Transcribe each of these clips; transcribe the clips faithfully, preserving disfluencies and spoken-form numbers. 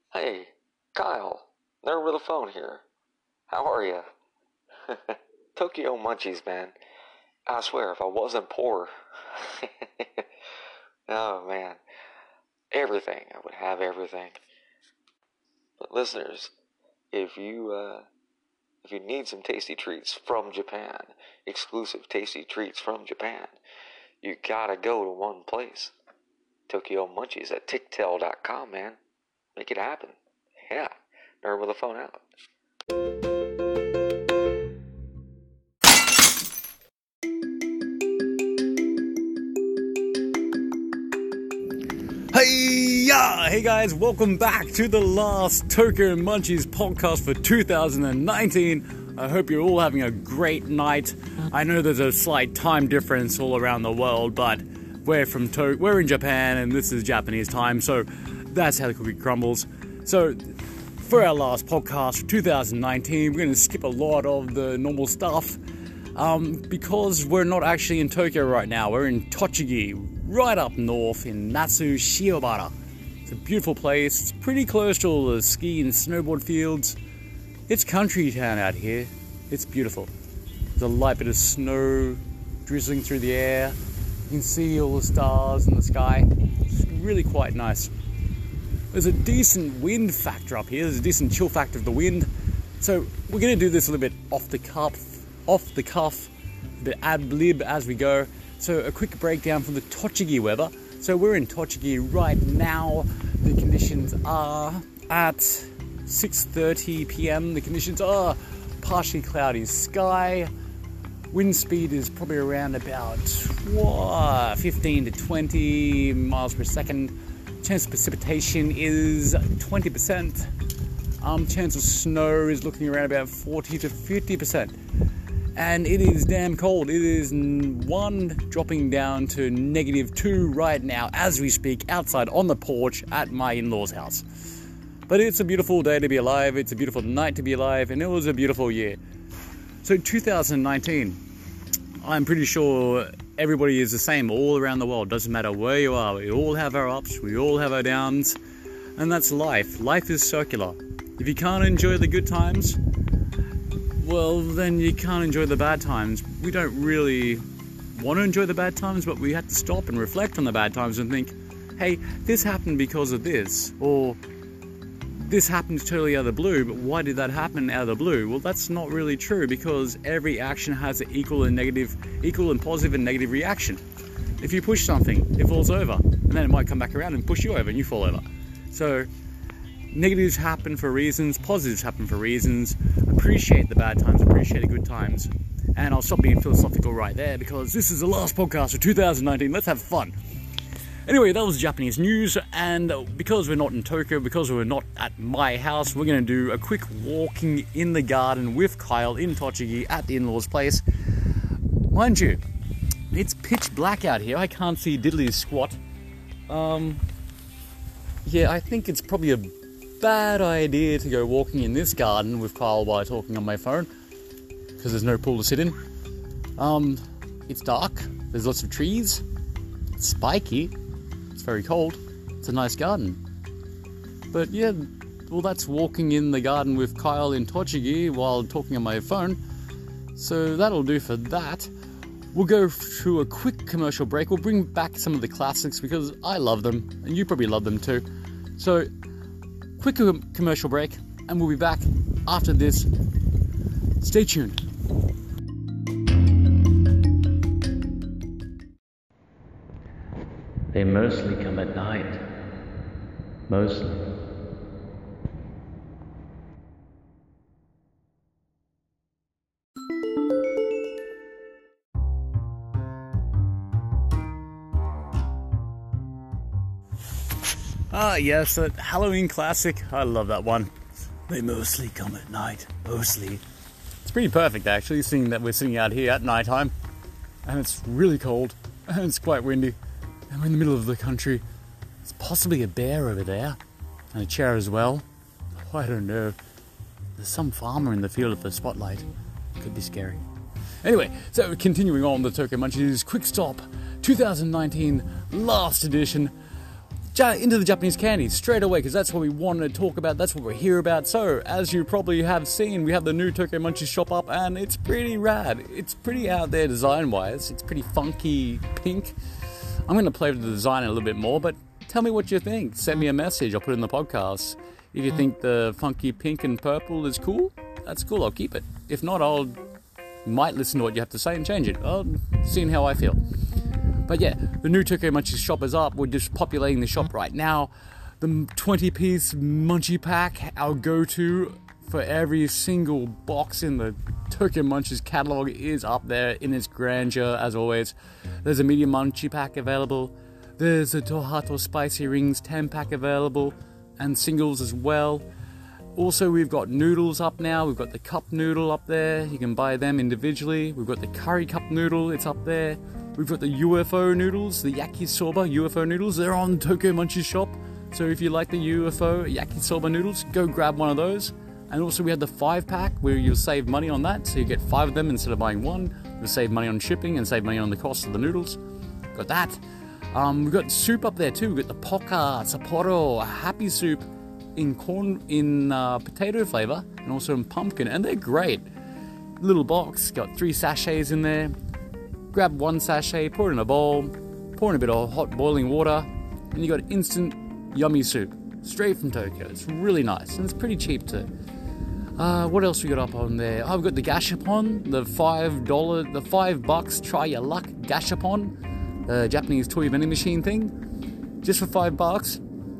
Hey, Kyle, Nerd with a Phone here. How are you? Tokyo Munchies, man. I swear, if I wasn't poor, oh man, everything. I would have everything. But listeners, if you uh, if you need some tasty treats from Japan, exclusive tasty treats from Japan, you gotta go to one place. Tokyo Munchies at ticktail dot com, man. Make it happen. Yeah. Nerd with a Phone out. Hey, yeah! Hey guys, welcome back to the last Tokyo Munchies podcast for two thousand nineteen. I hope you're all having a great night. I know there's a slight time difference all around the world, but we're from to- we're in Japan and this is Japanese time, so that's how the cookie crumbles. So for our last podcast for two thousand nineteen, we're going to skip a lot of the normal stuff um, because we're not actually in Tokyo right now. We're in Tochigi, right up north in Natsu Shiobara. It's a beautiful place. It's pretty close to all the ski and snowboard fields. It's country town out here. It's beautiful. There's a light bit of snow drizzling through the air. You can see all the stars in the sky. It's really quite nice. There's a decent wind factor up here. There's a decent chill factor of the wind. So we're going to do this a little bit off the cuff, off the cuff, a bit ad lib as we go. So a quick breakdown for the Tochigi weather. So we're in Tochigi right now. The conditions are at six thirty p.m. The conditions are partially cloudy sky. Wind speed is probably around about whoa, fifteen to twenty miles per second. Chance of precipitation is twenty percent. Um, chance of snow is looking around about forty to fifty percent. And it is damn cold. It is one dropping down to negative two right now as we speak outside on the porch at my in-laws' house. But it's a beautiful day to be alive. It's a beautiful night to be alive. And it was a beautiful year. So two thousand nineteen, I'm pretty sure everybody is the same all around the world. Doesn't matter where you are. We all have our ups. We all have our downs. And that's life. Life is circular. If you can't enjoy the good times, well, then you can't enjoy the bad times. We don't really want to enjoy the bad times, but we have to stop and reflect on the bad times and think, hey, this happened because of this, or this happened totally out of the blue, but why did that happen out of the blue? Well, that's not really true, because every action has an equal and negative, equal and positive and negative reaction. If you push something, it falls over, and then it might come back around and push you over and you fall over. So negatives happen for reasons, positives happen for reasons. Appreciate the bad times, appreciate the good times. And I'll stop being philosophical right there, because this is the last podcast of two thousand nineteen. Let's have fun. Anyway, that was Japanese news, and because we're not in Tokyo, because we're not at my house, we're going to do a quick walking in the garden with Kyle in Tochigi at the in-laws' place. Mind you, it's pitch black out here. I can't see diddly squat. Um, yeah, I think it's probably a bad idea to go walking in this garden with Kyle while talking on my phone, because there's no pool to sit in. Um, it's dark, there's lots of trees, it's spiky, it's very cold, it's a nice garden. But yeah, well, that's walking in the garden with Kyle in Tochigi while talking on my phone. So that'll do for that. We'll go through a quick commercial break. We'll bring back some of the classics because I love them, and you probably love them too. So quick commercial break, and we'll be back after this. Stay tuned. They mostly come at night. Mostly. Ah, yes, that Halloween classic. I love that one. They mostly come at night. Mostly. It's pretty perfect, actually, seeing that we're sitting out here at night time, and it's really cold, and it's quite windy, and we're in the middle of the country. There's possibly a bear over there, and a chair as well. Oh, I don't know. There's some farmer in the field of the spotlight. Could be scary. Anyway, so continuing on with Tokyo Munchies, quick stop, two thousand nineteen, last edition. ja- into the Japanese candy straight away, because that's what we wanted to talk about, that's what we're here about. So, as you probably have seen, we have the new Tokyo Munchies shop up, and it's pretty rad. It's pretty out there design-wise. It's pretty funky pink. I'm going to play with the design a little bit more, but tell me what you think. Send me a message, I'll put it in the podcast. If you think the funky pink and purple is cool, that's cool, I'll keep it. If not, I'll might listen to what you have to say and change it. I'll see how I feel. But yeah, the new Tokyo Munchies shop is up. We're just populating the shop right now. The twenty-piece Munchie Pack, our go-to for every single box in the Tokyo Munchies catalog, is up there in its grandeur, as always. There's a medium Munchie Pack available. There's a Tohato Spicy Rings ten pack available, and singles as well. Also, we've got noodles up now. We've got the cup noodle up there. You can buy them individually. We've got the curry cup noodle. It's up there. We've got the U F O noodles, the yakisoba U F O noodles. They're on Tokyo Munchies shop. So if you like the U F O yakisoba noodles, go grab one of those. And also we have the five pack where you'll save money on that. So you get five of them instead of buying one. You'll save money on shipping and save money on the cost of the noodles. Got that. Um, we've got soup up there too. We've got the Poka, Sapporo, Happy Soup in corn, in uh, potato flavor, and also in pumpkin. And they're great. Little box, got three sachets in there. Grab one sachet, pour it in a bowl, pour in a bit of hot boiling water, and you got instant yummy soup straight from Tokyo. It's really nice, and it's pretty cheap too. Uh, what else we got up on there? Oh, we've got the gashapon, the five dollar, the five bucks try your luck gashapon, the Japanese toy vending machine thing, just for five bucks,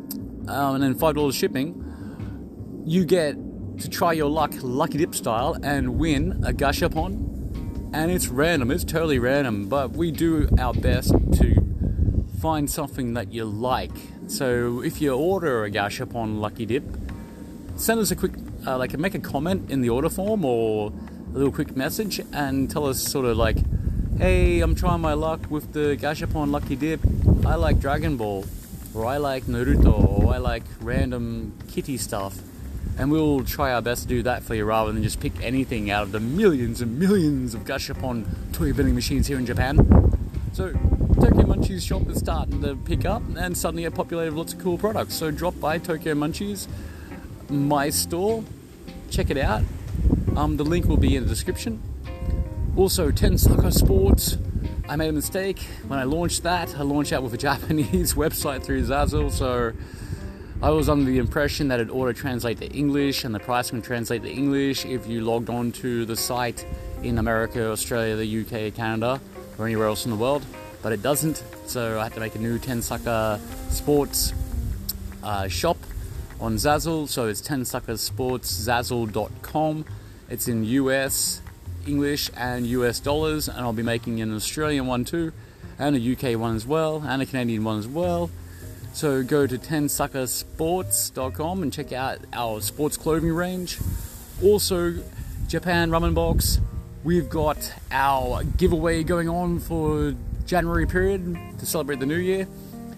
um, and then five dollars shipping. You get to try your luck, lucky dip style, and win a gashapon. And it's random, it's totally random, but we do our best to find something that you like. So if you order a gashapon Lucky Dip, send us a quick, uh, like make a comment in the order form or a little quick message and tell us sort of like, hey, I'm trying my luck with the gashapon Lucky Dip. I like Dragon Ball, or I like Naruto, or I like random kitty stuff. And we'll try our best to do that for you rather than just pick anything out of the millions and millions of gashapon toy vending machines here in Japan. So, Tokyo Munchies shop is starting to pick up and suddenly get populated with lots of cool products. So drop by Tokyo Munchies, my store, check it out. Um, the link will be in the description. Also, Tensaka Sports. I made a mistake when I launched that. I launched that with a Japanese website through Zazzle, so I was under the impression that it auto-translate to English and the price can translate to English if you logged on to the site in America, Australia, the U K, Canada, or anywhere else in the world, but it doesn't, so I had to make a new Tensaka Sports uh, shop on Zazzle, so it's tensaka sports zazzle dot com. It's in U S, English, and U S dollars, and I'll be making an Australian one too, and a U K one as well, and a Canadian one as well. So go to tensaka sports dot com and check out our sports clothing range. Also, Japan Ramen Box. We've got our giveaway going on for January period to celebrate the new year.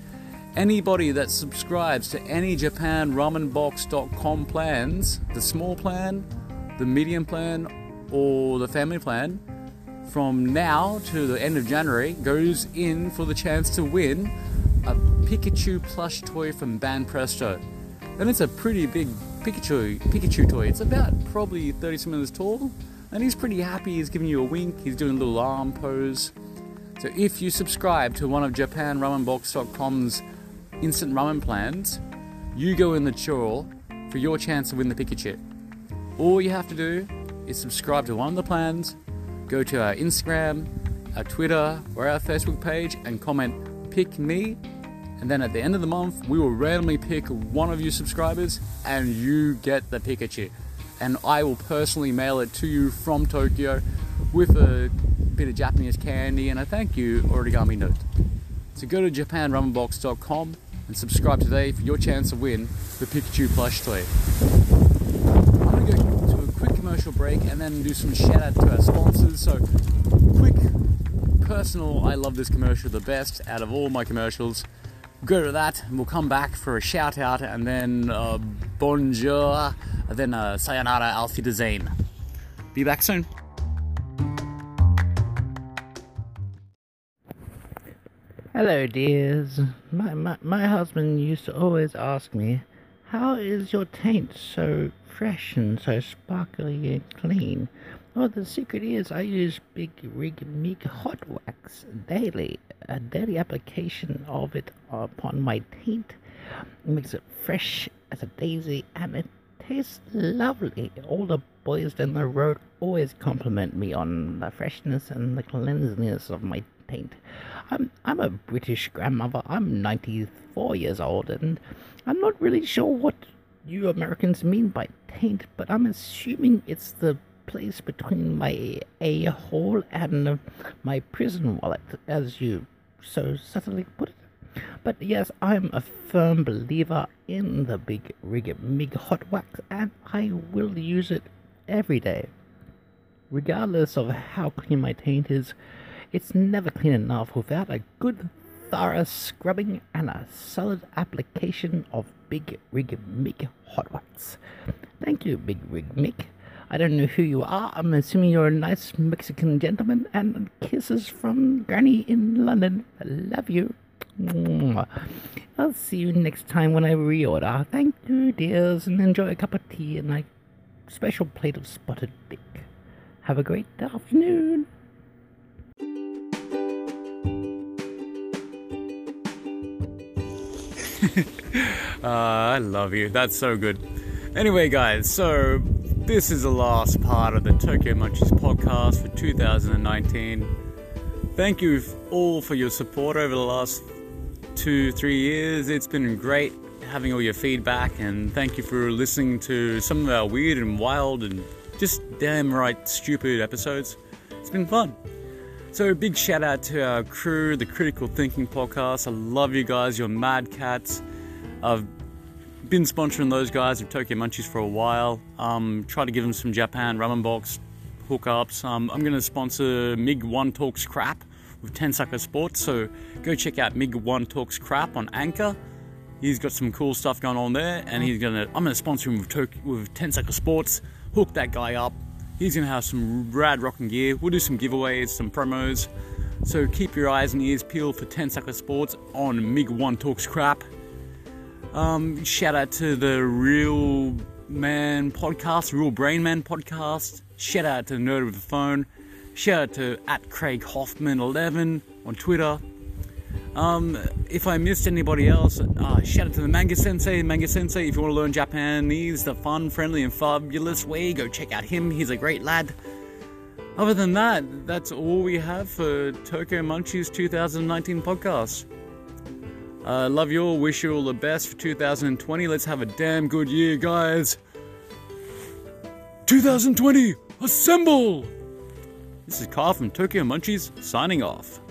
Anybody that subscribes to any Japan Ramen Box dot com plans, the small plan, the medium plan, or the family plan, from now to the end of January, goes in for the chance to win a Pikachu plush toy from Banpresto. And it's a pretty big Pikachu Pikachu toy. It's about probably thirty centimeters tall, and he's pretty happy. He's giving you a wink. He's doing a little arm pose. So if you subscribe to one of Japan Ramen Box dot com's instant ramen plans, you go in the draw for your chance to win the Pikachu. All you have to do is subscribe to one of the plans, go to our Instagram, our Twitter, or our Facebook page and comment "Pick me," and then at the end of the month we will randomly pick one of you subscribers and you get the Pikachu, and I will personally mail it to you from Tokyo with a bit of Japanese candy and a thank you origami note. So go to Japan Ramen Box dot com and subscribe today for your chance to win the Pikachu plush toy. I'm going to go to a quick commercial break and then do some shout out to our sponsors. So quick personal, I love this commercial the best out of all my commercials. Go to that and we'll come back for a shout out and then uh, bonjour, and then uh, sayonara, auf Wiedersehen. Be back soon. Hello, dears. My, my my husband used to always ask me, how is your taint so fresh and so sparkly and clean? Well, the secret is I use Big Rig Mig Hot Wax daily. A daily application of it upon my taint makes it fresh as a daisy, and it tastes lovely. All the boys down the road always compliment me on the freshness and the cleanliness of my taint. I'm I'm a British grandmother. I'm ninety-four years old, and I'm not really sure what you Americans mean by taint, but I'm assuming it's the place between my a-hole and my prison wallet, as you so subtly put it. But yes, I'm a firm believer in the Big Rig Mig Hot Wax, and I will use it every day. Regardless of how clean my taint is, it's never clean enough without a good thorough scrubbing and a solid application of Big Rig Mig Hot Wax. Thank you, Big Rig Mig. I don't know who you are. I'm assuming you're a nice Mexican gentleman, and kisses from Granny in London. I love you. I'll see you next time when I reorder. Thank you, dears, and enjoy a cup of tea and a special plate of spotted dick. Have a great afternoon. uh, I love you. That's so good. Anyway, guys, so this is the last part of the Tokyo Munchies podcast for two thousand nineteen. Thank you all for your support over the last two, three years. It's been great having all your feedback, and thank you for listening to some of our weird and wild and just damn right stupid episodes. It's been fun. So big shout out to our crew, the Critical Thinking Podcast. I love you guys, you're mad cats. I've been sponsoring those guys with Tokyo Munchies for a while. Um, try to give them some Japan ramen box hookups. Um, I'm going to sponsor Mig One Talks Crap with Tensaka Sports, so go check out Mig One Talks Crap on Anchor. He's got some cool stuff going on there, and he's gonna. I'm gonna sponsor him with, Tok- with Tensaka Sports. Hook that guy up. He's gonna have some rad rocking gear. We'll do some giveaways, some promos. So keep your eyes and ears peeled for Tensaka Sports on Mig One Talks Crap. Um, shout out to the Real Man Podcast, Real Brain Man Podcast. Shout out to Nerd with the Phone. Shout out to at Craig Hoffman eleven on Twitter. Um, if I missed anybody else, uh, shout out to the Manga Sensei. Manga Sensei, if you want to learn Japanese the fun, friendly, and fabulous way, go check out him. He's a great lad. Other than that, that's all we have for Tokyo Munchies two thousand nineteen podcast. Uh, love you all. Wish you all the best for two thousand twenty. Let's have a damn good year, guys. two thousand twenty, assemble! This is Carl from Tokyo Munchies, signing off.